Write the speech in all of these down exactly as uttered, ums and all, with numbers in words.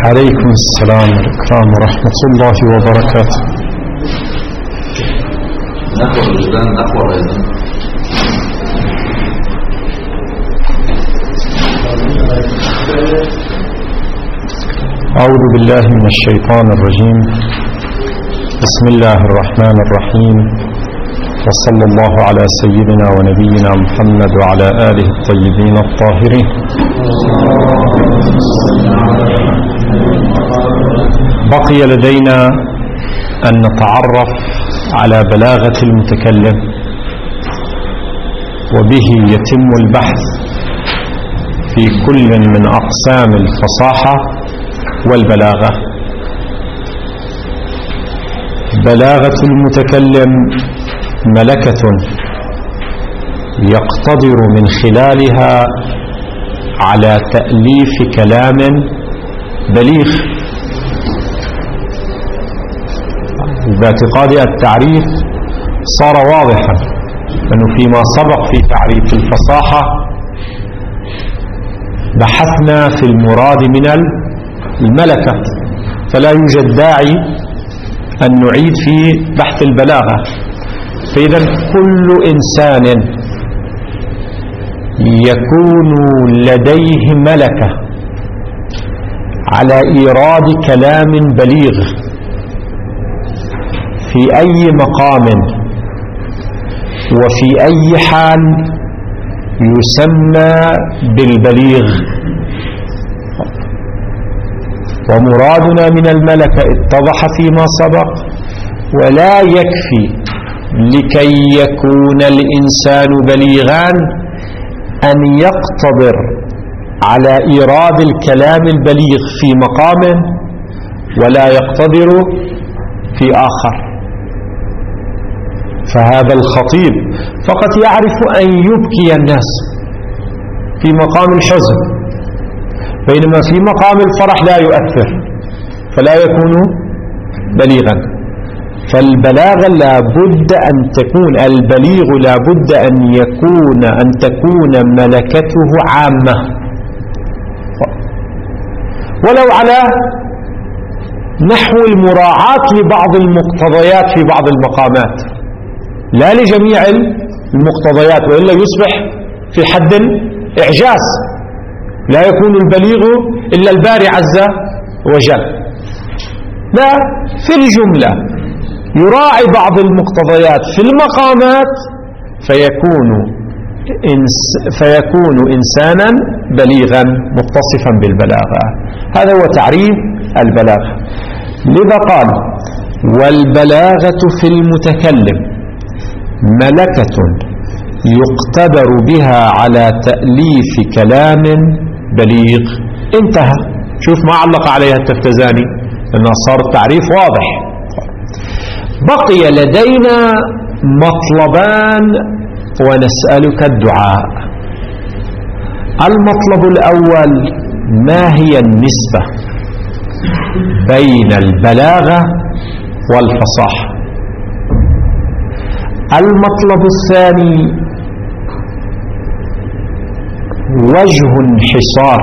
عليكم السلام والإكرام ورحمة الله وبركاته. نحو الوجدان نحو أيضا. أعوذ بالله من الشيطان الرجيم. بسم الله الرحمن الرحيم، وصلى الله على سيدنا ونبينا محمد وعلى آله الطيبين الطاهرين. بقي لدينا أن نتعرف على بلاغة المتكلم، وبه يتم البحث في كل من أقسام الفصاحة والبلاغة. بلاغة المتكلم ملكة يقتدر من خلالها على تأليف كلام بليغ. باعتقاد التعريف صار واضحا أنه فيما سبق في تعريف الفصاحة بحثنا في المراد من الملكة، فلا يوجد داعي أن نعيد في بحث البلاغة. فإذا كل إنسان يكون لديه ملكة على إيراد كلام بليغ في أي مقام وفي أي حال يسمى بالبليغ. ومرادنا من الملكة اتضح فيما سبق، ولا يكفي لكي يكون الإنسان بليغا أن يقتدر على إيراد الكلام البليغ في مقام ولا يقتدر في آخر. فهذا الخطيب فقط يعرف أن يبكي الناس في مقام الحزن، بينما في مقام الفرح لا يؤثر، فلا يكون بليغا. فالبلاغة لا بد أن تكون البليغ لا بد أن يكون أن تكون ملكته عامة، ولو على نحو المراعاة لبعض المقتضيات في بعض المقامات، لا لجميع المقتضيات، وإلا يصبح في حد إعجاز، لا يكون البليغ إلا الباري عز وجل. لا، في الجملة يراعي بعض المقتضيات في المقامات فيكون إنس فيكون إنسانا بليغا متصفا بالبلاغة. هذا هو تعريف البلاغة. لذا قال: والبلاغة في المتكلم ملكة يقتدر بها على تأليف كلام بليغ. انتهى. شوف ما علق عليها التفتزاني، لأنه صار التعريف واضح. بقي لدينا مطلبان ونسألك الدعاء. المطلب الأول: ما هي النسبة بين البلاغة والفصاحة؟ المطلب الثاني: وجه انحصار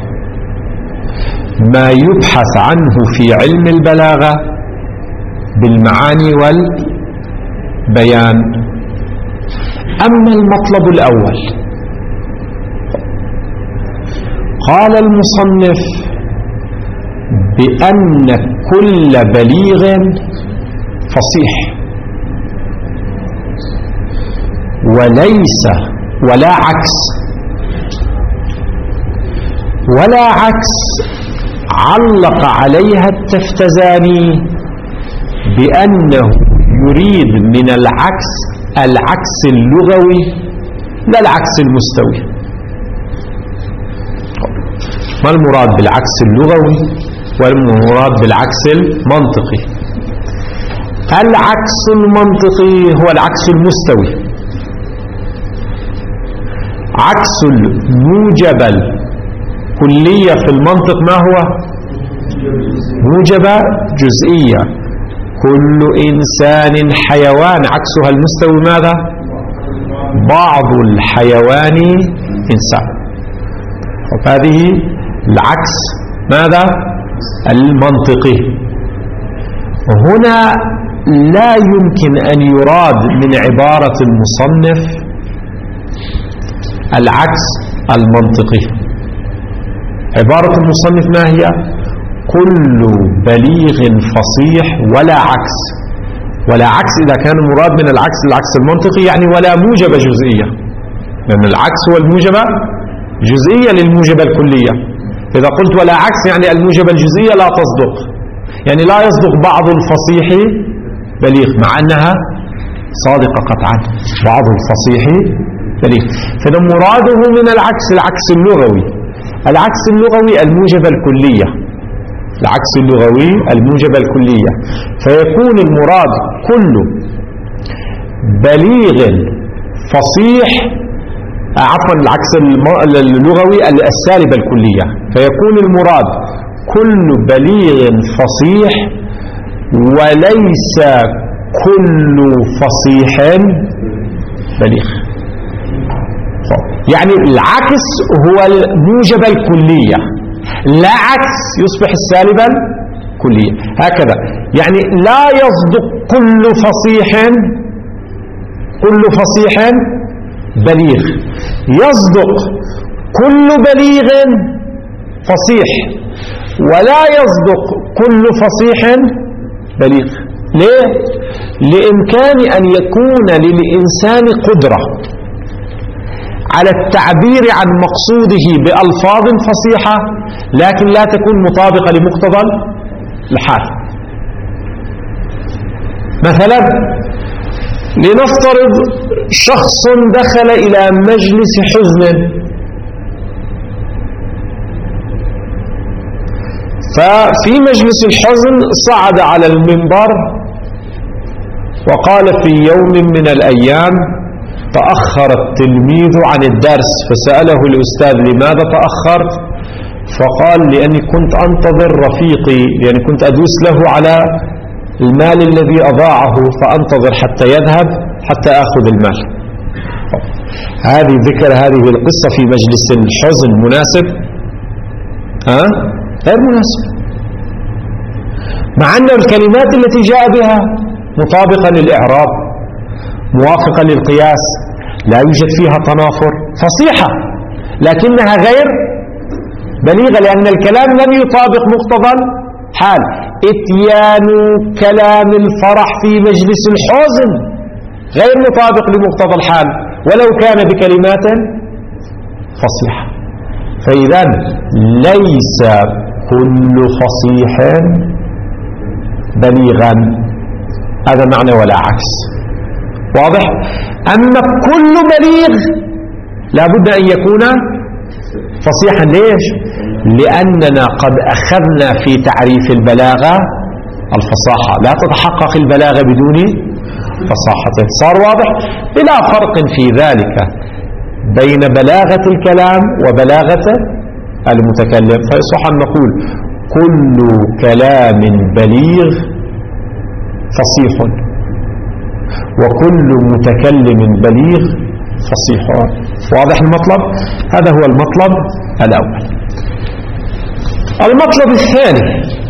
ما يبحث عنه في علم البلاغة بالمعاني والبيان. أما المطلب الأول، قال المصنف بأن كل بليغ فصيح، وليس ولا عكس ولا عكس علق عليها التفتزاني بأنه يريد من العكس العكس اللغوي لا العكس المستوي. ما المراد بالعكس اللغوي والمراد بالعكس المنطقي؟ العكس المنطقي هو العكس المستوي. عكس الموجبة الكلية في المنطق ما هو؟ موجبة جزئية. كل إنسان حيوان، عكسها المستوي ماذا؟ بعض الحيوان إنسان. وهذه العكس ماذا؟ المنطقي. هنا لا يمكن أن يراد من عبارة المصنف العكس المنطقي. عبارة المصنف ما هي؟ كل بليغ فصيح ولا عكس. ولا عكس إذا كان مراد من العكس العكس المنطقي يعني ولا موجبة جزئية، لأن العكس هو الموجبة جزئية للموجبة الكلية. إذا قلت ولا عكس يعني الموجبة الجزئية لا تصدق، يعني لا يصدق بعض الفصيح بليغ مع أنها صادقة قطعا بعض الفصيح بليغ. فإذا مراده من العكس العكس اللغوي. العكس اللغوي الموجبة الكلية، العكس اللغوي الموجبة الكلية. فيكون المراد كل بليغ فصيح، عفوا العكس اللغوي السالب الكلية. فيكون المراد كل بليغ فصيح وليس كل فصيح بليغ. يعني العكس هو الموجبة الكلية، لا عكس يصبح السالبا كلية. هكذا يعني لا يصدق كل فصيح كل فصيح بليغ، يصدق كل بليغ فصيح ولا يصدق كل فصيح بليغ. ليه؟ لإمكان أن يكون للإنسان قدرة على التعبير عن مقصوده بألفاظ فصيحة لكن لا تكون مطابقة لمقتضى الحال. مثلا لنفترض شخص دخل إلى مجلس حزن، ففي مجلس الحزن صعد على المنبر وقال في يوم من الأيام تأخر التلميذ عن الدرس، فسأله الأستاذ لماذا تأخرت؟ فقال لأني كنت أنتظر رفيقي، لأني كنت أدوس له على المال الذي أضاعه فأنتظر حتى يذهب حتى أخذ المال. هذه ذكر هذه القصة في مجلس الحزن مناسب؟ ها؟ غير مناسب، مع أن الكلمات التي جاء بها مطابقة للإعراب موافقة للقياس لا يوجد فيها تنافر، فصيحة لكنها غير بليغة لأن الكلام لم يطابق مقتضى الحال. اتيان كلام الفرح في مجلس الحزن غير مطابق لمقتضى الحال ولو كان بكلمات فصيحة. فإذا ليس كل فصيح بليغا، هذا معنى ولا عكس. واضح؟ أما كل بليغ لابد أن يكون فصيحا. ليش؟ لأننا قد أخذنا في تعريف البلاغة الفصاحة، لا تتحقق البلاغة بدون فصاحة. صار واضح؟ بلا فرق في ذلك بين بلاغة الكلام وبلاغة المتكلم. فيصح أن نقول كل كلام بليغ فصيح وكل متكلم بليغ فصيح. واضح المطلب؟ هذا هو المطلب الأول. المطلب الثاني،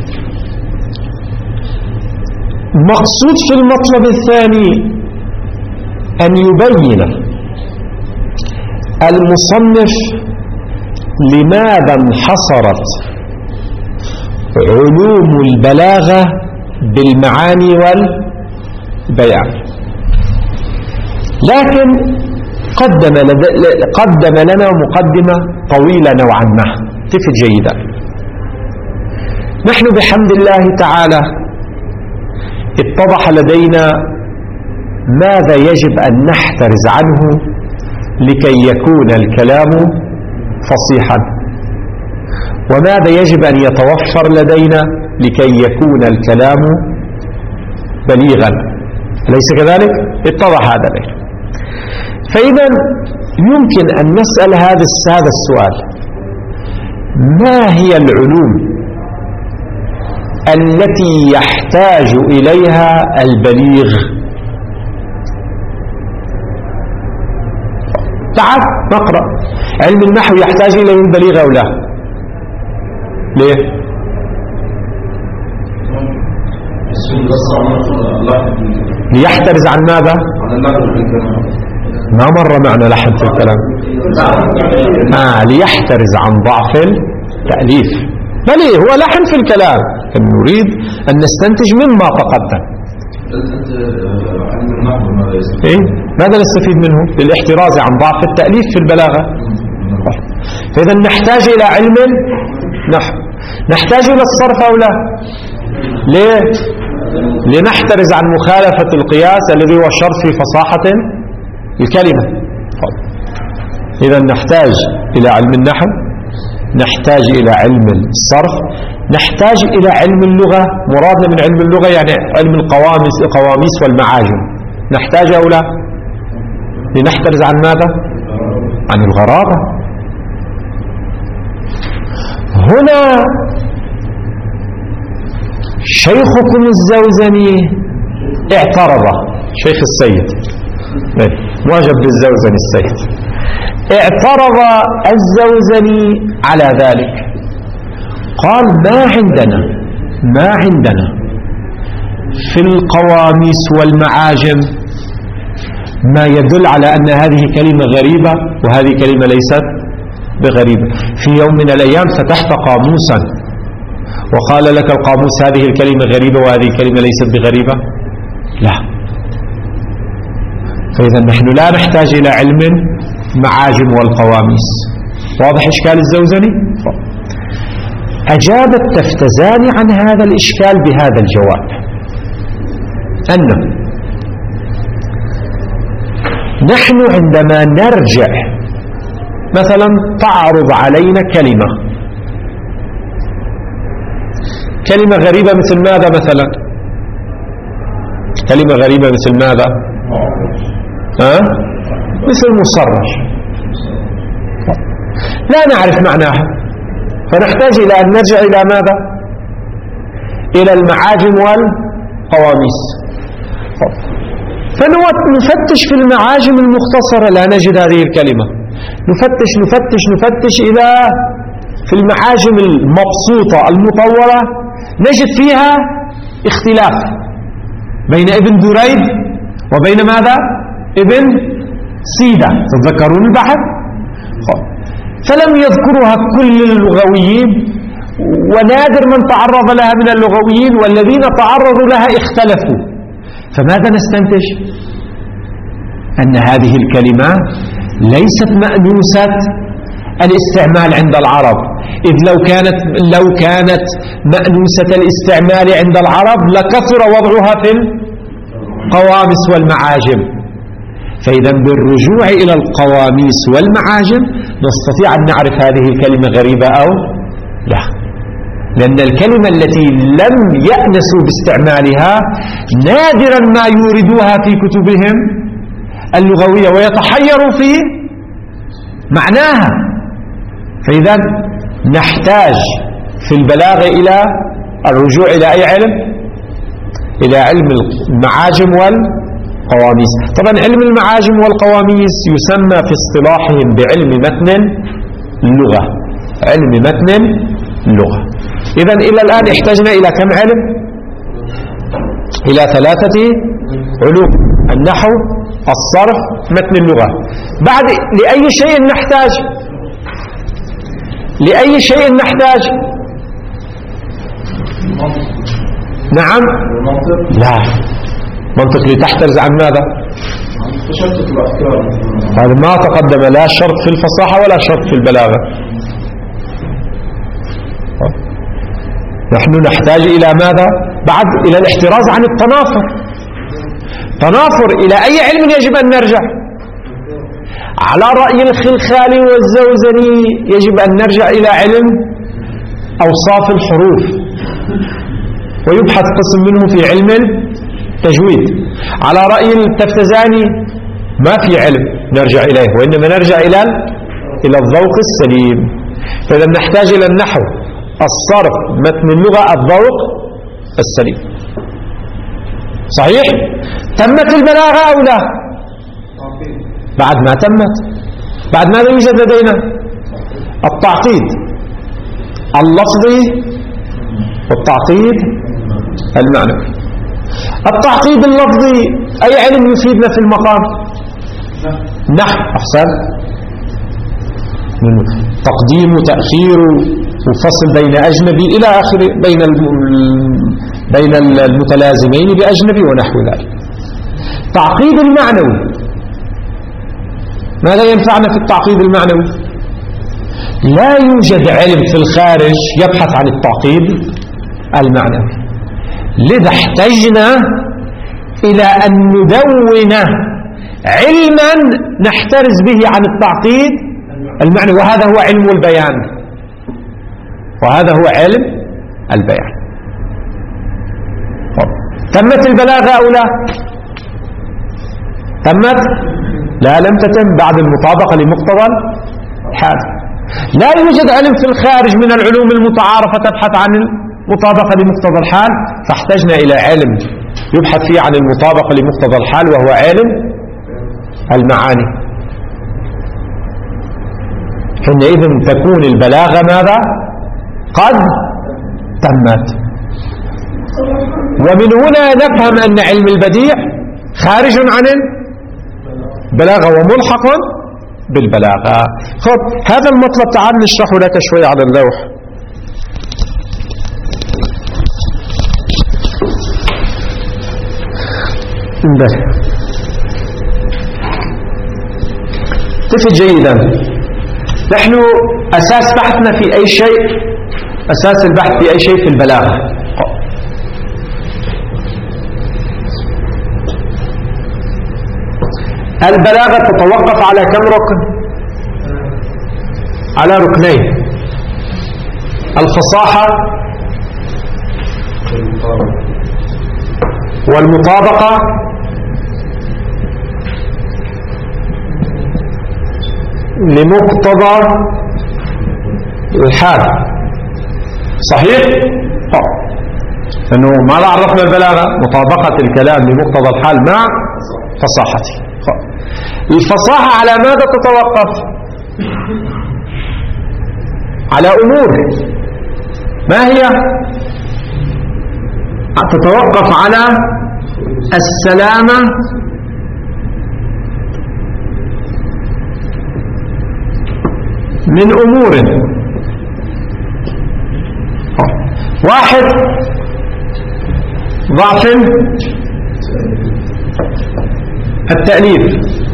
مقصود في المطلب الثاني أن يبين المصنف لماذا انحصرت علوم البلاغة بالمعاني والبيان، لكن قدم, قدم لنا مقدمة طويلة نوعا ما تفت جيدا. نحن بحمد الله تعالى اتضح لدينا ماذا يجب أن نحترز عنه لكي يكون الكلام فصيحا، وماذا يجب أن يتوفر لدينا لكي يكون الكلام بليغا. أليس كذلك؟ اتضح هذا لدينا. فإذا يمكن أن نسأل هذا هذا السؤال: ما هي العلوم التي يحتاج إليها البليغ؟ تعال نقرأ. علم النحو يحتاج إليه البليغ أو لا؟ ليه؟ ليحترز عن ماذا؟ ما مر معنا لحن في الكلام. آه ليحترز عن ضعف التأليف. بل هو لحن في الكلام، نريد أن نستنتج مما تقدم. إيه؟ ماذا نستفيد منه؟ للاحتراز عن ضعف التأليف في البلاغة. فإذا نحتاج إلى علم نحو، نحتاج إلى الصرف أو لا؟ ليه؟ لنحترز عن مخالفة القياس الذي هو شرط في فصاحة الكلمة. إذا نحتاج إلى علم النحو، نحتاج إلى علم الصرف، نحتاج إلى علم اللغة. مرادنا من علم اللغة يعني علم القواميس القواميس والمعاجم. نحتاج أو لا؟ لنحترز عن ماذا؟ عن الغرابة. هنا شيخكم الزوزني اعترض، شيخ السيد معجب بالزوزني السيد، اعترض الزوزني على ذلك، قال ما عندنا ما عندنا في القواميس والمعاجم ما يدل على أن هذه كلمة غريبة وهذه كلمة ليست بغريبة. في يوم من الأيام فتحت قاموسا وقال لك القاموس هذه الكلمة غريبة وهذه الكلمة ليست بغريبة؟ لا. فإذا نحن لا نحتاج إلى علم معاجم والقواميس. واضح إشكال الزوزني؟ أجاب التفتزاني عن هذا الإشكال بهذا الجواب، أن نحن عندما نرجع مثلا تعرض علينا كلمة كلمة غريبة مثل ماذا مثلا؟ كلمة غريبة مثل ماذا؟ أه؟ مثل مصرح، لا نعرف معناها، فنحتاج إلى أن نرجع إلى ماذا؟ إلى المعاجم والقواميس. فنفتش في المعاجم المختصرة لا نجد هذه الكلمة، نفتش نفتش نفتش إلى في المعاجم المبسوطة المطورة نجد فيها اختلاف بين ابن دريد وبين ماذا؟ ابن سيدة. تتذكرون البحث؟ فلم يذكرها كل اللغويين، ونادر من تعرض لها من اللغويين، والذين تعرضوا لها اختلفوا. فماذا نستنتج؟ أن هذه الكلمة ليست مأنوسة الاستعمال عند العرب، إذ لو كانت لو كانت مأنوسة الاستعمال عند العرب لكثر وضعها في القواميس والمعاجم. فإذا بالرجوع إلى القواميس والمعاجم نستطيع أن نعرف هذه الكلمة غريبة أو لا، لأن الكلمة التي لم يأنسوا باستعمالها نادرا ما يوردوها في كتبهم اللغوية ويتحيروا في معناها. فإذا نحتاج في البلاغة إلى الرجوع إلى أي علم؟ إلى علم المعاجم والقواميس. طبعا علم المعاجم والقواميس يسمى في اصطلاحهم بعلم متن اللغة، علم متن اللغة. إذا إلى الآن احتاجنا إلى كم علم؟ إلى ثلاثة علوم: النحو، الصرف، متن اللغة. بعد لأي شيء نحتاج؟ لأي شيء نحتاج؟ نعم؟ لا، منطق لتحترز عن ماذا؟ هذا ما تقدم لا شرط في الفصاحة ولا شرط في البلاغة. نحن نحتاج إلى ماذا؟ بعد إلى الاحتراز عن التنافر. تنافر إلى أي علم يجب أن نرجع؟ على رأي الخلخالي والزوزني يجب أن نرجع إلى علم أوصاف الحروف، ويبحث قسم منه في علم التجويد. على رأي التفتزاني ما في علم نرجع إليه، وإنما نرجع إلى إلى الذوق السليم. فإذا نحتاج إلى النحو، الصرف، متن اللغة، الذوق السليم. صحيح؟ تمت البلاغة أو لا؟ بعد ما تمت. بعد ماذا يوجد لدينا؟ التعقيد اللفظي والتعقيد المعنوي. التعقيد اللفظي أي علم يفيدنا في المقام؟ نحو. أحسن. تقديم وتأخير وفصل بين أجنبي إلى آخر بين بين المتلازمين بأجنبي ونحو ذلك. تعقيد المعنوي ماذا ينفعنا في التعقيد المعنوي؟ لا يوجد علم في الخارج يبحث عن التعقيد المعنوي، لذا احتجنا إلى أن ندون علما نحترز به عن التعقيد المعنوي، وهذا هو علم البيان، وهذا هو علم البيان. تمت البلاغة أو لا؟ تمت؟ لا، لم تتم بعد المطابقة لمقتضى الحال. لا يوجد علم في الخارج من العلوم المتعارفة تبحث عن المطابقة لمقتضى الحال، فاحتجنا إلى علم يبحث فيه عن المطابقة لمقتضى الحال، وهو علم المعاني. حينئذ تكون البلاغة ماذا؟ قد تمت. ومن هنا نفهم أن علم البديع خارج عن البلاغة وملحق بالبلاغة. خب هذا المطلب تعال نشرحه لك شوي على اللوح. تفت جيدا. نحن أساس بحثنا في أي شيء، أساس البحث في أي شيء في البلاغة. البلاغة تتوقف على كم ركن؟ على ركنين: الفصاحة والمطابقة لمقتضى الحال. صحيح؟ لأنه ماذا عرفنا البلاغة؟ مطابقة الكلام لمقتضى الحال مع فصاحته. الفصاحة على ماذا تتوقف؟ على أمور. ما هي؟ تتوقف على السلامة من أمور. واحد: ضعف التأليف.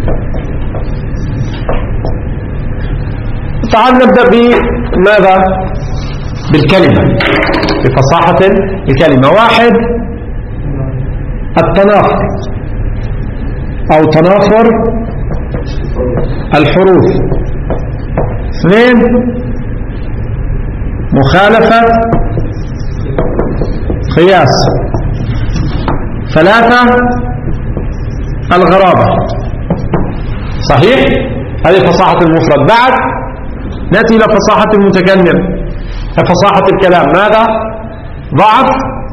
تعال نبدأ بماذا؟ بالكلمة، بفصاحة الكلمة. واحد: التنافر أو تنافر الحروف. اثنين: مخالفة قياس. ثلاثة: الغرابة. صحيح؟ هذه فصاحة المفرد. بعد نأتي إلى فصاحة المتكلم، فصاحة الكلام. ماذا؟ ضعف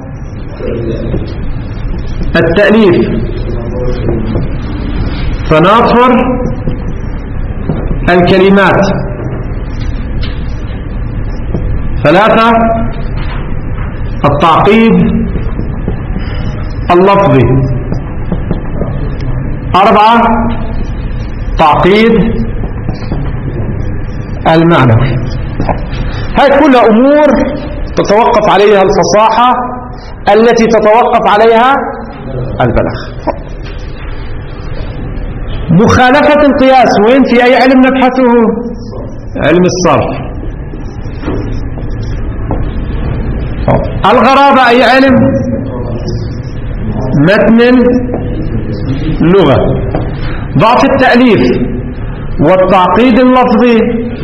التأليف، تنافر الكلمات. ثلاثة: التعقيد اللفظي. أربعة: تعقيد المعنوي. هذه كلها أمور تتوقف عليها الفصاحة التي تتوقف عليها البلاغة. مخالفة القياس وين؟ في أي علم نبحثه؟ علم الصرف. الغرابة أي علم؟ متن اللغة. ضعف التأليف والتعقيد اللفظي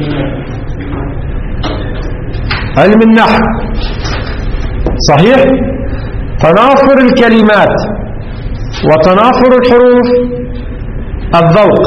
علم النحو. صحيح؟ تنافر الكلمات وتنافر الحروف الذوق.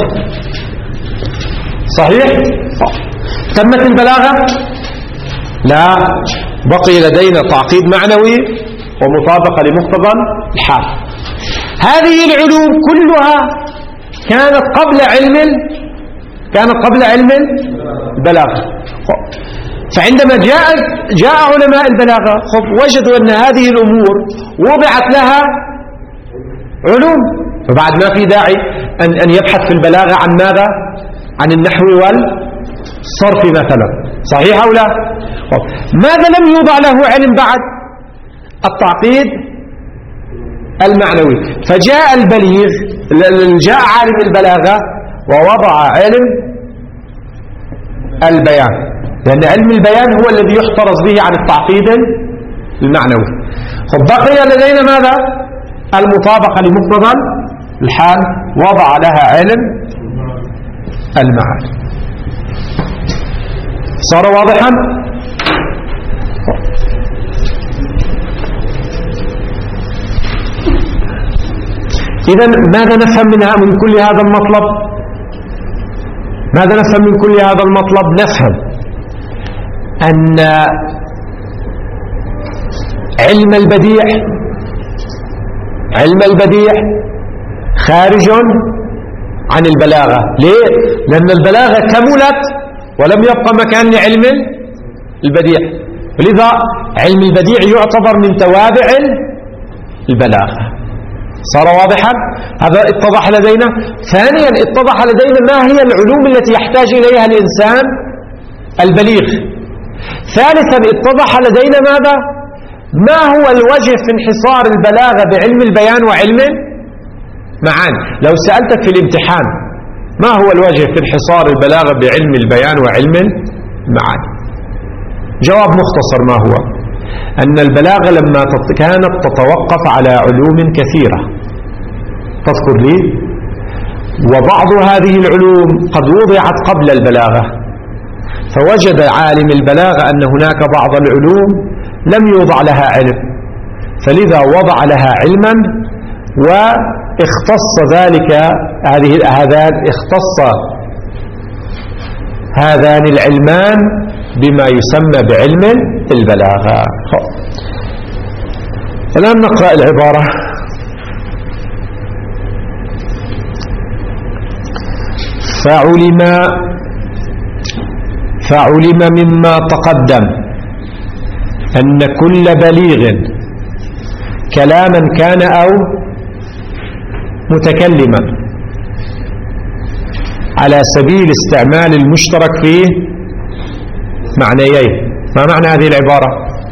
صحيح؟ تمت البلاغة؟ لا، بقي لدينا تعقيد معنوي ومطابقة لمقتضى الحال. هذه العلوم كلها كانت قبل علم كانت قبل علم البلاغة. فعندما جاء جاء علماء البلاغة وجدوا أن هذه الأمور وضعت لها علوم، فبعد ما في داعي أن, أن يبحث في البلاغة عن ماذا؟ عن النحو والصرف مثلا. صحيح أو لا؟ ماذا لم يوضع له علم بعد؟ التعقيد المعنوي. فجاء البليغ، جاء عالم البلاغة ووضع علم البيان، لأن علم البيان هو الذي يحترز به عن التعقيد المعنوي. بقي لدينا ماذا؟ المطابقة لمقتضى الحال، وضع لها علم المعاني. صار واضحا؟ إذن ماذا نفهم منها من كل هذا المطلب؟ ماذا نفهم من كل هذا المطلب؟ نفهم أن علم البديع علم البديع خارج عن البلاغة. ليه؟ لأن البلاغة كملت ولم يبقى مكان لعلم البديع، ولذا علم البديع يعتبر من توابع البلاغة. صار واضحا؟ هذا اتضح لدينا. ثانيا اتضح لدينا ما هي العلوم التي يحتاج إليها الإنسان البليغ. ثالثا اتضح لدينا ماذا؟ ما هو الوجه في انحصار البلاغة بعلم البيان وعلم معاني. لو سألتك في الامتحان ما هو الوجه في انحصار البلاغة بعلم البيان وعلم المعاني، جواب مختصر ما هو؟ أن البلاغة لما كانت تتوقف على علوم كثيرة، تذكر لي، وبعض هذه العلوم قد وضعت قبل البلاغة، فوجد عالم البلاغة أن هناك بعض العلوم لم يوضع لها علم، فلذا وضع لها علما، واختص ذلك هذه هذان اختص هذان العلمان بما يسمى بعلم البلاغة. الآن نقرأ العبارة. فعلم فعلم مما تقدم أن كل بليغ كلاما كان أو متكلما على سبيل استعمال المشترك فيه معنيين. ما معنى هذه العبارة؟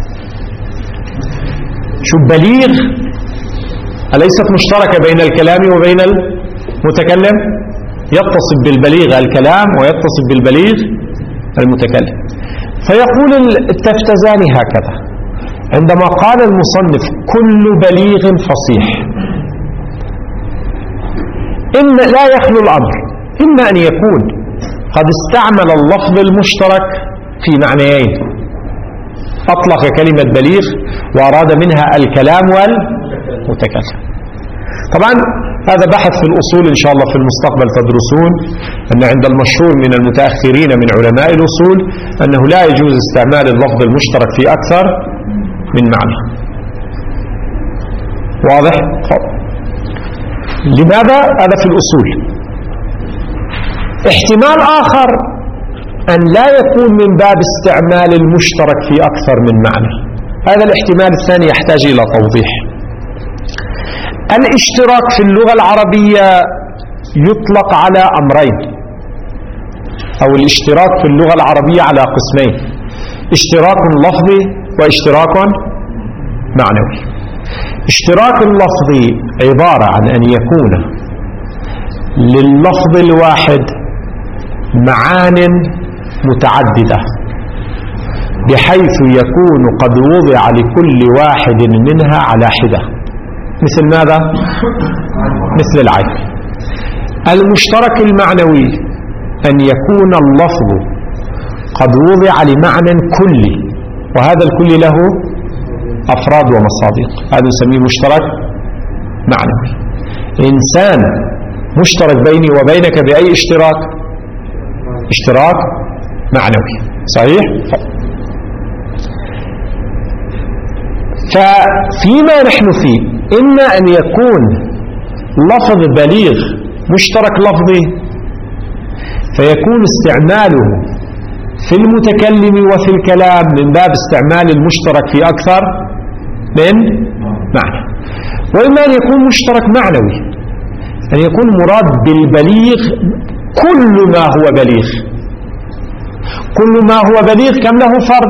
شو بليغ أليست مشتركة بين الكلام وبين المتكلم؟ يتصف بالبليغ الكلام ويتصف بالبليغ المتكلم. فيقول التفتزاني هكذا عندما قال المصنف كل بليغ فصيح، إن لا يخلو الأمر إما أن يكون قد استعمل اللفظ المشترك في معنيين، أطلق كلمة بليغ وأراد منها الكلام والمتكلم. طبعا هذا بحث في الأصول إن شاء الله في المستقبل تدرسون أن عند المشهور من المتأخرين من علماء الأصول أنه لا يجوز استعمال اللفظ المشترك في أكثر من معنى. واضح؟ لماذا؟ هذا في الأصول. احتمال آخر أن لا يكون من باب استعمال المشترك في أكثر من معنى. هذا الاحتمال الثاني يحتاج إلى توضيح. الاشتراك في اللغة العربية يطلق على أمرين، أو الاشتراك في اللغة العربية على قسمين: اشتراك لفظي واشتراك معنوي. اشتراك اللفظي عبارة عن أن يكون لللفظ الواحد معان متعددة بحيث يكون قد وضع لكل واحد منها على حدة. مثل ماذا؟ مثل العين. المشترك المعنوي أن يكون اللفظ قد وضع لمعنى كلي، وهذا الكل له أفراد ومصادق، هذا نسميه مشترك معنوي. إنسان مشترك بيني وبينك بأي اشتراك؟ اشتراك معنوي. صحيح؟ ففيما نحن فيه إما أن يكون لفظ بليغ مشترك لفظي فيكون استعماله في المتكلم وفي الكلام من باب استعمال المشترك في أكثر من معنى، وإما أن يكون مشترك معنوي، أن يكون مراد بالبليغ كل ما هو بليغ. كل ما هو بليغ كم له فرد؟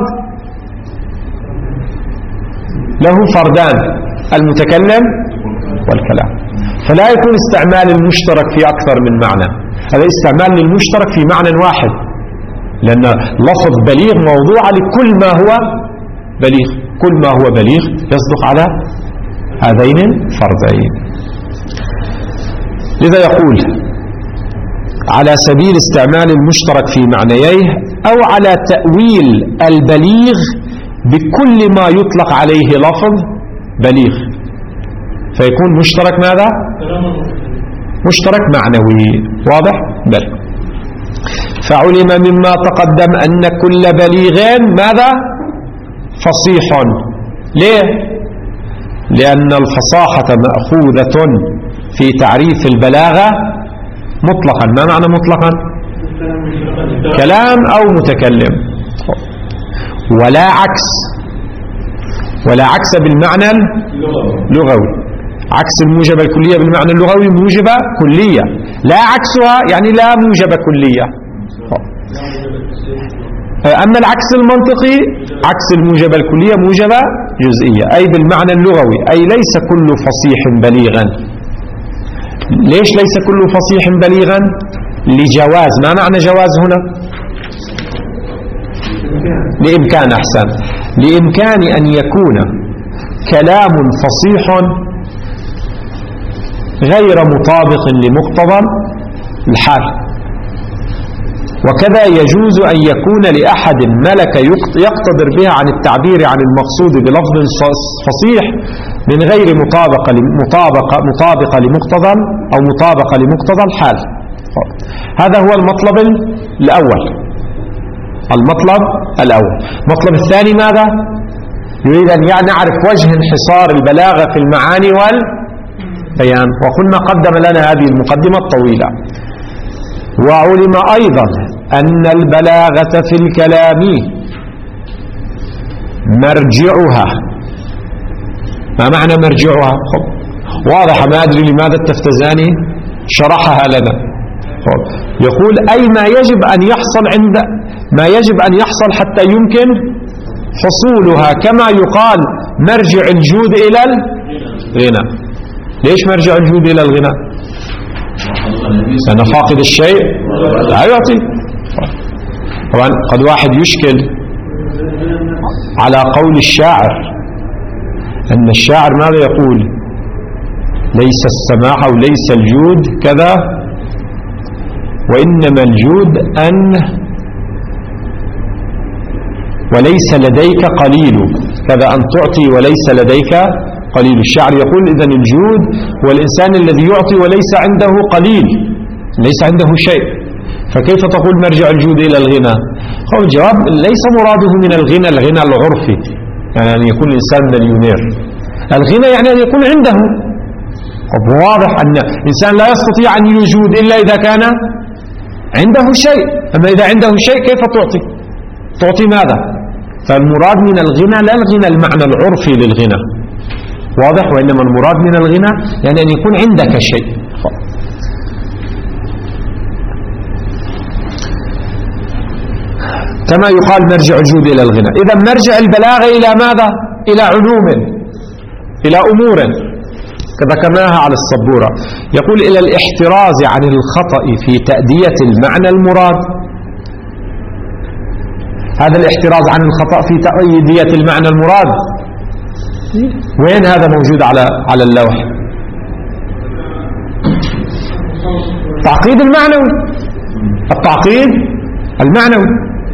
له فردان، المتكلم والكلام. فلا يكون استعمال المشترك في أكثر من معنى، هذا استعمال للمشترك في معنى واحد، لأن لفظ بليغ موضوع لكل ما هو بليغ. كل ما هو بليغ يصدق على هذين الفردين. لذا يقول على سبيل استعمال المشترك في معنييه أو على تأويل البليغ بكل ما يطلق عليه لفظ بليغ، فيكون مشترك ماذا؟ مشترك معنوي. واضح؟ بل فعلم مما تقدم أن كل بليغ ماذا؟ فصيح. ليه؟ لأن الفصاحة مأخوذة في تعريف البلاغة مطلقا. ما معنى مطلقا؟ كلام أو متكلم، ولا عكس. ولا عكس بالمعنى اللغوي، عكس الموجبة الكلية بالمعنى اللغوي موجبة كلية، لا عكسها يعني لا موجبة كلية. أما العكس المنطقي عكس الموجبة الكلية موجبة جزئية، أي بالمعنى اللغوي، أي ليس كل فصيح بليغا. ليش ليس كل فصيح بليغا؟ لجواز. ما معنى جواز هنا؟ لإمكان. أحسن، لإمكان أن يكون كلام فصيح غير مطابق لمقتضى الحال، وكذا يجوز أن يكون لأحد ملكة يقتدر بها عن التعبير عن المقصود بلفظ فصيح من غير مطابقة مطابقة مطابقة لمقتضى أو مطابقة لمقتضى الحال. هذا هو المطلب الأول. المطلب الأول. المطلب الثاني ماذا؟ يريد أن نعرف وجه انحصار البلاغة في المعاني والبيان، وقلنا قدم لنا هذه المقدمة الطويلة. وعلم أيضا أن البلاغة في الكلام مرجعها. ما معنى مرجعها؟ واضح، ما أدري لماذا التفتزاني شرحها لنا. يقول أي ما يجب أن يحصل عند ما يجب أن يحصل حتى يمكن حصولها، كما يقال مرجع الجود إلى الغنى. ليش مرجع الجود إلى الغنى؟ أنا فاقد الشيء لا يعطي. طبعا قد واحد يشكل على قول الشاعر، أن الشاعر ماذا يقول؟ ليس السماح وليس الجود كذا، وإنما الجود أن وليس لديك قليل كذا، أن تعطي وليس لديك قليل. الشاعر يقول إذن الجود هو الإنسان الذي يعطي وليس عنده قليل، ليس عنده شيء، فكيف تقول مرجع الجود إلى الغنى؟ هو الجواب ليس مراده من الغنى الغنى العرفي، يعني أن يكون الإنسان مليونير. الغنى يعني أن يكون عنده. واضح أن الإنسان لا يستطيع أن يجود إلا إذا كان عنده شيء، أما إذا عنده شيء كيف تعطي؟ تعطي ماذا؟ فالمراد من الغنى لا الغنى المعنى العرفي للغنى، واضح؟ وإنما المراد من الغنى يعني أن يكون عندك شيء. كما يقال مرجع الجود إلى الغنى. إذا مرجع البلاغة إلى ماذا؟ إلى علوم، إلى أمور ذكرناها على السبورة. يقول إلى الاحتراز عن الخطأ في تأدية المعنى المراد. هذا الاحتراز عن الخطأ في تأدية المعنى المراد وين هذا موجود على على اللوح؟ التعقيد المعنوي، التعقيد المعنوي.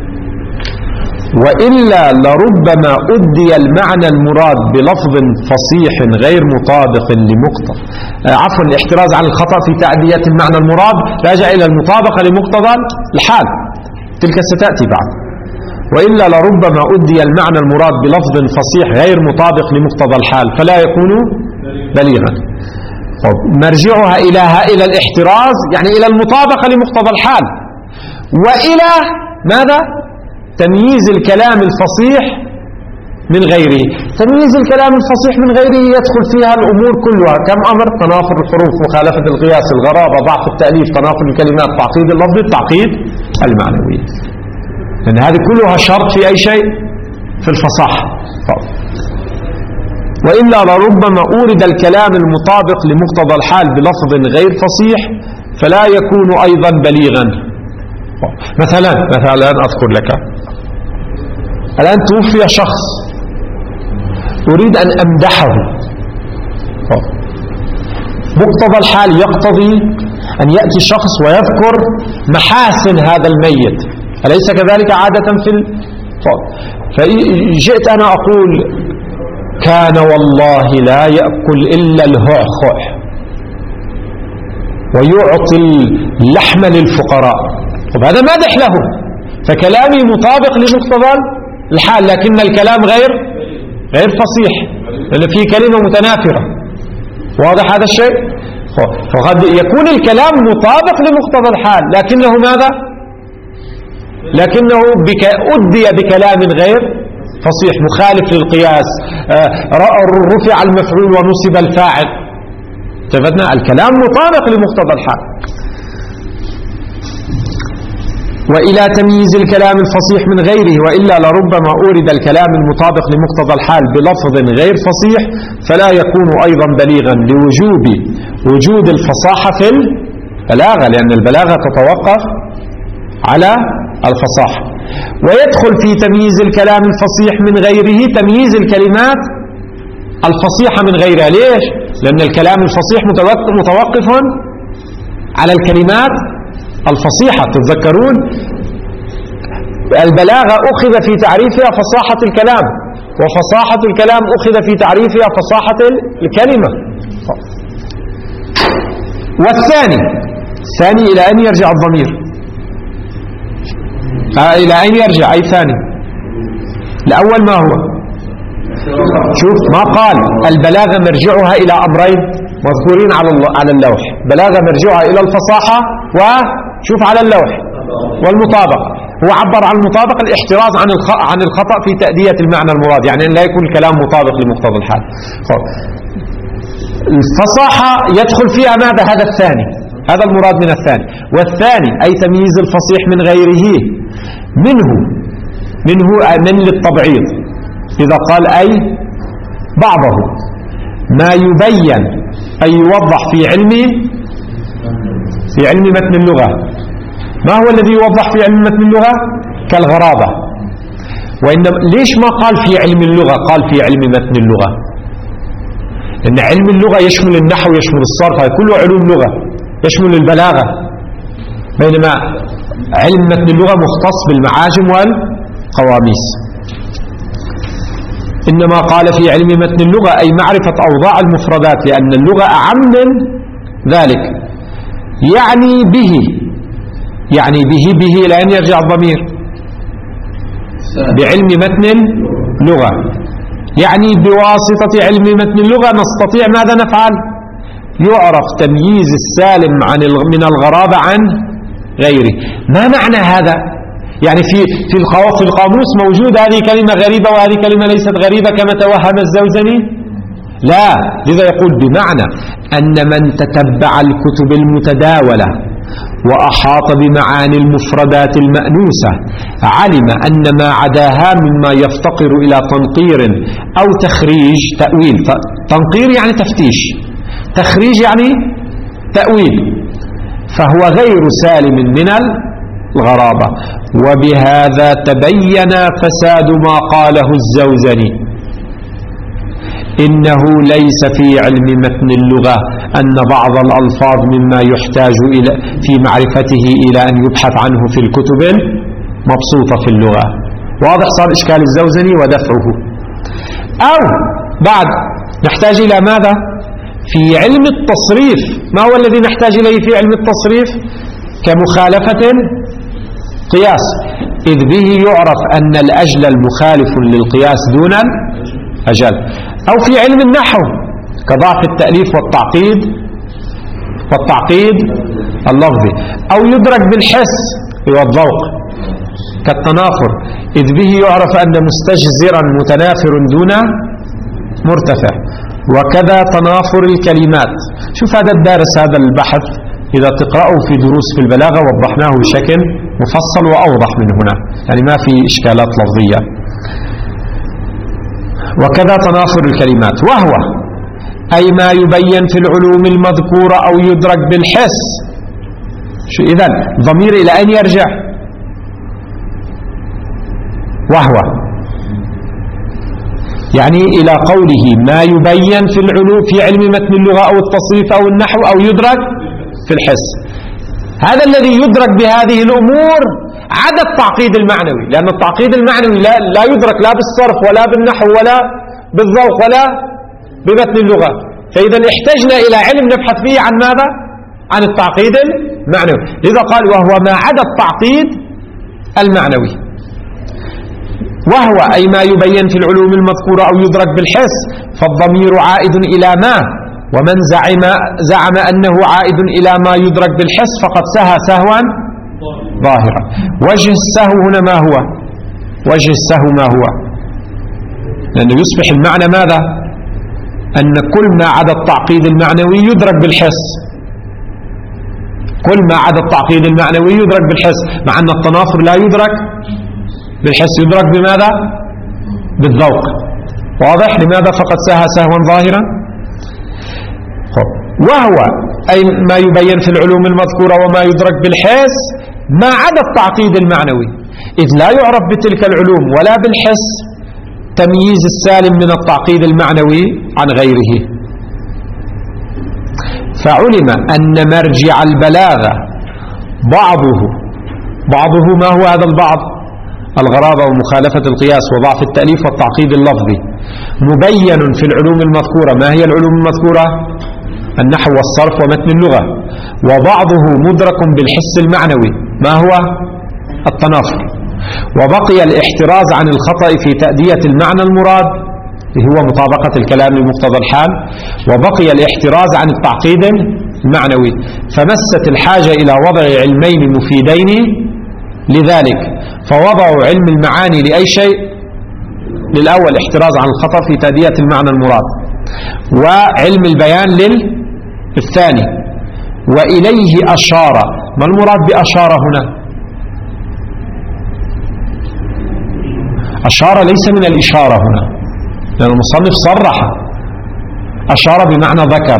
وإلا لربما أدي المعنى المراد بلفظ فصيح غير مطابق لمقتضى آه عفوا الاحتراز عن الخطأ في تأدية المعنى المراد راجع إلى المطابقة لمقتضى الحال، تلك ستأتي بعد. وإلا لربما أدي المعنى المراد بلفظ فصيح غير مطابق لمقتضى الحال فلا يكون بليغا. مرجعها إلى إلى الاحتراز يعني إلى المطابقة لمقتضى الحال، وإلى ماذا؟ تمييز الكلام الفصيح من غيره. تمييز الكلام الفصيح من غيره يدخل فيها الأمور كلها. كم أمر؟ تنافر الحروف، مخالفة القياس، الغرابة، ضعف التأليف، تنافر الكلمات، تعقيد اللفظ، التعقيد المعنوي. لأن هذه كلها شرط في أي شيء في الفصاحة. وإلا لربما أورد الكلام المطابق لمقتضى الحال بلفظ غير فصيح فلا يكون أيضا بليغا. مثلا مثلا أذكر لك، الآن توفي شخص أريد أن أمدحه، مقتضى الحال يقتضي أن يأتي شخص ويذكر محاسن هذا الميت، أليس كذلك عادة في ال... فجئت أنا أقول كان والله لا يأكل إلا الهعخع ويعطي اللحم للفقراء، وهذا مادح له، فكلامي مطابق لمقتضى الحال، لكن الكلام غير غير فصيح لأن فيه كلمة متنافرة. واضح هذا الشيء؟ فقد يكون الكلام مطابق لمقتضى الحال لكنه ماذا؟ لكنه بك أدي بكلام غير فصيح مخالف للقياس، رفع المفعول ونصب الفاعل. اتفقنا؟ الكلام مطابق لمقتضى الحال. وإلى تمييز الكلام الفصيح من غيره، وإلا لربما أورد الكلام المطابق لمقتضى الحال بلفظ غير فصيح فلا يكون أيضا بليغا لوجوب وجود الفصاحة في البلاغة، لأن البلاغة تتوقف على الفصاحة. ويدخل في تمييز الكلام الفصيح من غيره تمييز الكلمات الفصيحة من غيرها. ليش؟ لأن الكلام الفصيح متوقف على الكلمات الفصيحة. تتذكرون البلاغة أخذ في تعريفها فصاحة الكلام، وفصاحة الكلام أخذ في تعريفها فصاحة الكلمة. والثاني الثاني إلى أين يرجع الضمير؟ آه إلى أين يرجع؟ أي ثاني؟ الأول ما هو؟ شوف ما قال البلاغة مرجعها إلى أمرين مذكورين على على اللوح، بلاغة مرجعها إلى الفصاحة وشوف على اللوح والمطابقة. هو عبر عن المطابقة الاحتراز عن عن الخطأ في تأدية المعنى المراد، يعني أن لا يكون الكلام مطابق لمقتضى الحال. الفصاحة يدخل فيها ماذا؟ هذا الثاني، هذا المراد من الثاني. والثاني أي تمييز الفصيح من غيره منه منه من للتبعيض، إذا قال أي بعضه ما يبين أي يوضح في علم في علم متن اللغة. ما هو الذي يوضح في علم متن اللغة؟ كالغرابة. وإنما ليش ما قال في علم اللغة؟ قال في علم متن اللغة، لأن علم اللغة يشمل النحو يشمل الصرف، هذا كله علوم لغة، يشمل البلاغة، بينما علم متن اللغة مختص بالمعاجم والقواميس. إنما قال في علم متن اللغة أي معرفة أوضاع المفردات، لأن اللغة أعم من ذلك. يعني به يعني به به إلى أن يرجع الضمير؟ بعلم متن اللغة، يعني بواسطة علم متن اللغة نستطيع ماذا نفعل؟ يعرف تمييز السالم عن من الغرابة عن غيره. ما معنى هذا؟ يعني في في في القاموس موجود هذه كلمة غريبة وهذه كلمة ليست غريبة كما توهم الزوزني؟ لا، لذا يقول بمعنى أن من تتبع الكتب المتداولة وأحاط بمعاني المفردات المأنوسة علم أن ما عداها مما يفتقر إلى تنقير أو تخريج تأويل. تنقير يعني تفتيش، تخريج يعني تأويل، فهو غير سالم من الغرابة. وبهذا تبين فساد ما قاله الزوزني، إنه ليس في علم متن اللغة أن بعض الألفاظ مما يحتاج إلى في معرفته إلى أن يبحث عنه في الكتب مبسوطة في اللغة. واضح صار إشكال الزوزني ودفعه. أو بعد نحتاج إلى ماذا؟ في علم التصريف. ما هو الذي نحتاج إليه في علم التصريف؟ كمخالفة قياس، إذ به يعرف أن الأجل المخالف للقياس دون الأجل. أو في علم النحو كضعف التأليف والتعقيد والتعقيد اللفظي. أو يدرك بالحس والذوق كالتنافر، إذ به يعرف أن مستجزرا متنافر دون مرتفع. وكذا تنافر الكلمات. شوف هذا الدارس هذا البحث إذا تقرأه في دروس في البلاغة وضحناه بشكل مفصل وأوضح من هنا، يعني ما في إشكالات لفظية. وكذا تنافر الكلمات، وهو أي ما يبين في العلوم المذكورة أو يدرك بالحس. شو إذن ضمير إلى أين يرجع؟ وهو يعني إلى قوله ما يبين في العلوم في علم متن اللغة أو التصريف أو النحو أو يدرك في الحس. هذا الذي يدرك بهذه الأمور عدا التعقيد المعنوي، لأن التعقيد المعنوي لا, لا يدرك لا بالصرف ولا بالنحو ولا بالذوق ولا بمتن اللغة. فإذا احتجنا إلى علم نبحث فيه عن ماذا؟ عن التعقيد المعنوي. لذا قال وهو ما عدا التعقيد المعنوي. وهو أي ما يبين في العلوم المذكورة أو يدرك بالحس، فالضمير عائد إلى ما، ومن زعم, زعم أنه عائد إلى ما يدرك بالحس فقد سهى سهوا ظاهرا. وجه السهو هنا ما هو؟ وجه السهو ما هو؟ لأنه يصبح المعنى ماذا؟ أن كل ما عدا التعقيد المعنوي يدرك بالحس. كل ما عدا التعقيد المعنوي يدرك بالحس، مع أن التنافر لا يدرك بالحس، يدرك بماذا؟ بالذوق. واضح؟ لماذا فقد سهى سهوا ظاهرا؟ وهو أي ما يبين في العلوم المذكورة وما يدرك بالحس ما عدا التعقيد المعنوي، إذ لا يعرف بتلك العلوم ولا بالحس تمييز السالم من التعقيد المعنوي عن غيره. فعلم أن مرجع البلاغة بعضه بعضه ما هو هذا البعض؟ الغرابة ومخالفة القياس وضعف التأليف والتعقيد اللفظي، مبين في العلوم المذكورة. ما هي العلوم المذكورة؟ النحو والصرف ومتن اللغة. وبعضه مدرك بالحس المعنوي، ما هو؟ التنافر. وبقي الاحتراز عن الخطأ في تأدية المعنى المراد، هو مطابقة الكلام لمقتضى الحال. وبقي الاحتراز عن التعقيد المعنوي، فمست الحاجة إلى وضع علمين مفيدين لذلك، فوضعوا علم المعاني لأي شيء؟ للأول احتراز عن الخطأ في تأدية المعنى المراد، وعلم البيان للثاني. وإليه أشار. ما المراد بأشار هنا؟ أشار ليس من الإشارة هنا، لأن المصنف صرح. أشار بمعنى ذكر،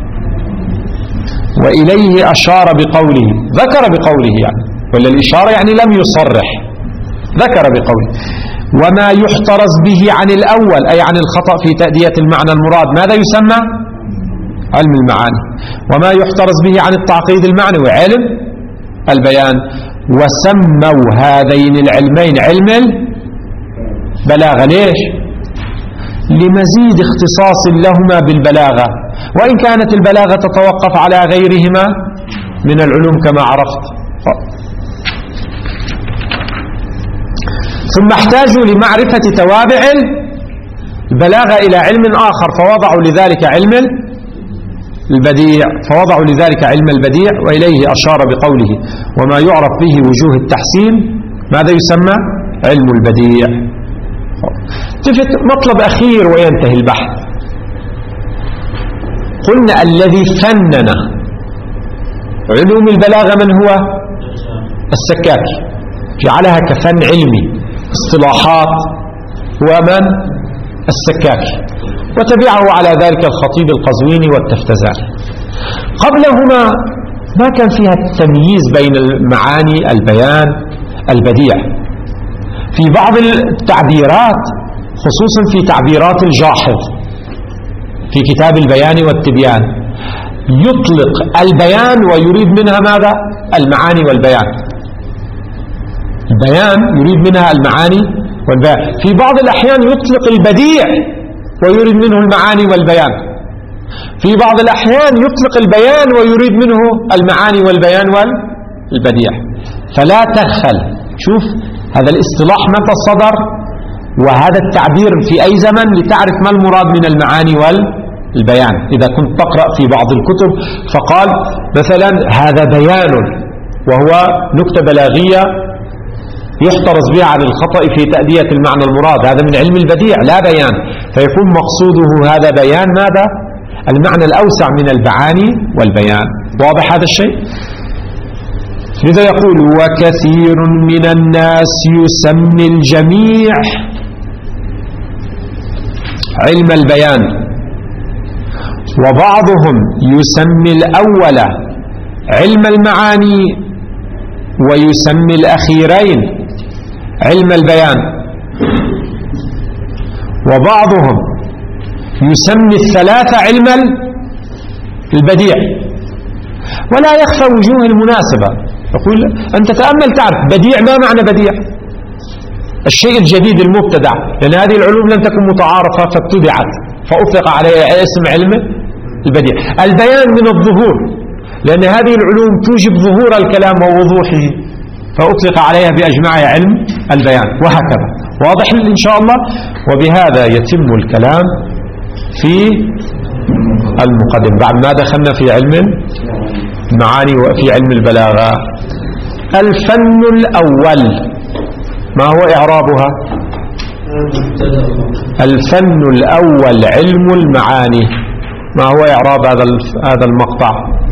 وإليه أشار بقوله، ذكر بقوله يعني، ولا الإشارة يعني لم يصرح، ذكر بقوله. وما يحترز به عن الأول أي عن الخطأ في تأدية المعنى المراد ماذا يسمى؟ علم المعاني. وما يحترز به عن التعقيد المعنوي علم البيان. وسموا هذين العلمين علم البلاغة. ليش؟ لمزيد اختصاص لهما بالبلاغة، وإن كانت البلاغة تتوقف على غيرهما من العلوم كما عرفت. ثم احتاجوا لمعرفة توابع البلاغة إلى علم آخر، فوضعوا لذلك علم البديع فوضعوا لذلك علم البديع وإليه أشار بقوله وما يعرف به وجوه التحسين ماذا يسمى؟ علم البديع. تفت مطلب أخير وينتهي البحث. قلنا الذي فنن علوم البلاغة من هو؟ السكاكي، جعلها كفن علمي اصطلاحات، هو من؟ السكاكي، وتبعه على ذلك الخطيب القزويني والتفتزاني. قبلهما ما كان فيها التمييز بين المعاني البيان البديع. في بعض التعبيرات خصوصا في تعبيرات الجاحظ في كتاب البيان والتبيان يطلق البيان ويريد منها ماذا؟ المعاني والبيان. البيان يريد منها المعاني والبيان. في بعض الأحيان يطلق البديع ويريد منه المعاني والبيان. في بعض الأحيان يطلق البيان ويريد منه المعاني والبيان والبديع. فلا تغفل، شوف هذا الاصطلاح متى صدر وهذا التعبير في أي زمن لتعرف ما المراد من المعاني والبيان. إذا كنت تقرأ في بعض الكتب فقال مثلا هذا بيان وهو نكتة بلاغية يحترز بها عن الخطأ في تأدية المعنى المراد. هذا من علم البديع لا بيان، فيكون مقصوده هذا بيان ماذا؟ المعنى الأوسع من المعاني والبيان. واضح هذا الشيء؟ لذا يقول وكثير من الناس يسمي الجميع علم البيان، وبعضهم يسمي الأول علم المعاني ويسمي الأخيرين علم البيان، وبعضهم يسمي الثلاثة علم البديع. ولا يخفى وجوه المناسبة. يقول أنت تأمل تعرف بديع ما معنى بديع؟ الشيء الجديد المبتدع، لأن هذه العلوم لم تكن متعارفة فابتدعت فأطلق عليها اسم علم البديع. البيان من الظهور، لأن هذه العلوم توجب ظهور الكلام ووضوحه فأطلق عليها بأجمعها علم البيان، وهكذا. واضح إن شاء الله؟ وبهذا يتم الكلام في المقدم بعد ما دخلنا في علم المعاني وفي علم البلاغة. الفن الأول ما هو إعرابها؟ الفن الأول علم المعاني. ما هو إعراب هذا هذا المقطع؟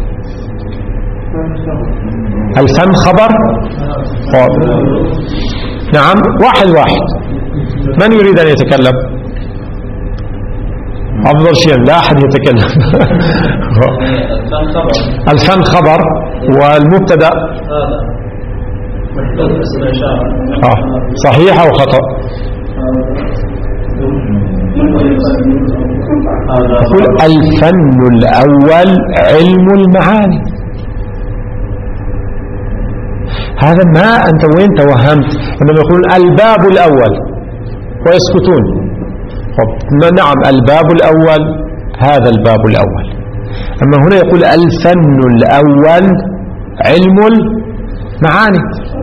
الفن خبر؟ نعم، واحد واحد. من يريد أن يتكلم؟ أفضل شيء لا أحد يتكلم. الفن خبر والمبتدأ آه. صحيح أو خطأ؟ يقول الفن الأول علم المعاني. هذا ما أنت وين توهمت عندما يقولون الباب الأول ويسكتون. نعم الباب الأول هذا الباب الأول، أما هنا يقول الفن الأول علم المعاني.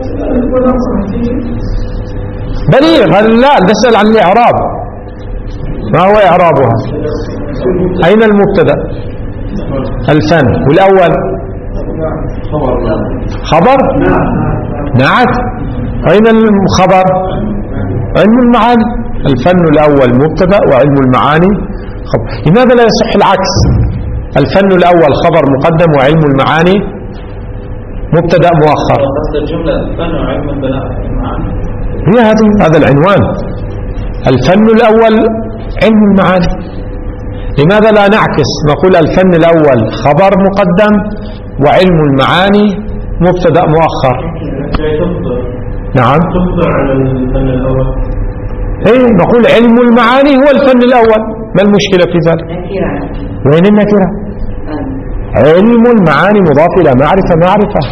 بليغ لا نسأل عن الإعراب. ما هو إعرابها؟ أين المبتدأ؟ الفن والأول خبر نعت. أين الخبر؟ علم المعاني. الفن الأول مبتدأ وعلم المعاني خبر. لماذا لا يصح العكس؟ الفن الأول خبر مقدم وعلم المعاني مبتدأ مؤخر. الجملة الفن وعلم المعاني هي هذه هذا العنوان. الفن الأول علم المعاني. لماذا لا نعكس نقول الفن الأول خبر مقدم وعلم المعاني مبتدأ مؤخر؟ نعم تخضع على الفن الأول. ايه نقول علم المعاني هو الفن الأول. ما المشكلة في ذلك؟ وين النكرة؟ علم المعاني مضاف إلى معرفة معرفة.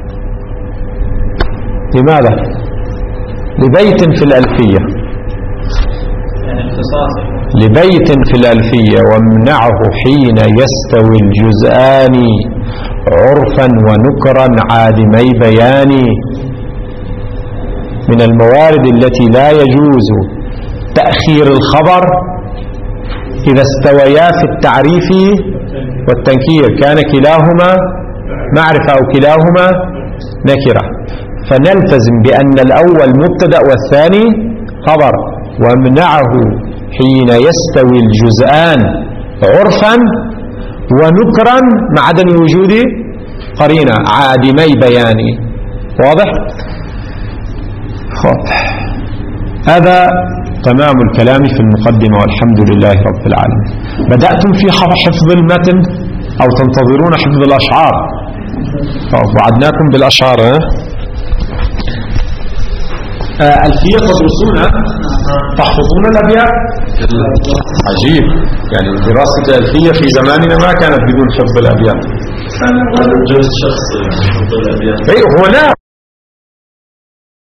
لماذا؟ لبيت في الألفية يعني اختصاصي لبيت في الألفية وامنعه حين يستوي الجزآن عرفا ونكرا عادمي بيان. من الموارد التي لا يجوز تأخير الخبر إذا استويا في التعريف والتنكير، كان كلاهما معرفة أو كلاهما نكرة، فنلتزم بأن الأول مبتدأ والثاني خبر. وامنعه حين يستوي الجزآن عرفا ونكرا مع عدم وجود قرينة عادمي بيان. واضح؟ واضح. هذا تمام الكلام في المقدمة والحمد لله رب العالمين. بدأتم في حفظ المتن أو تنتظرون حفظ الأشعار؟ وعدناكم بالأشعار. آه ألفية تدرسونها تحفظون الأبيات؟ عجيب، يعني دراسة الألفية في زماننا ما كانت بدون حفظ الأبيات. جوز شخص حفظ الأبيات. أي هو لا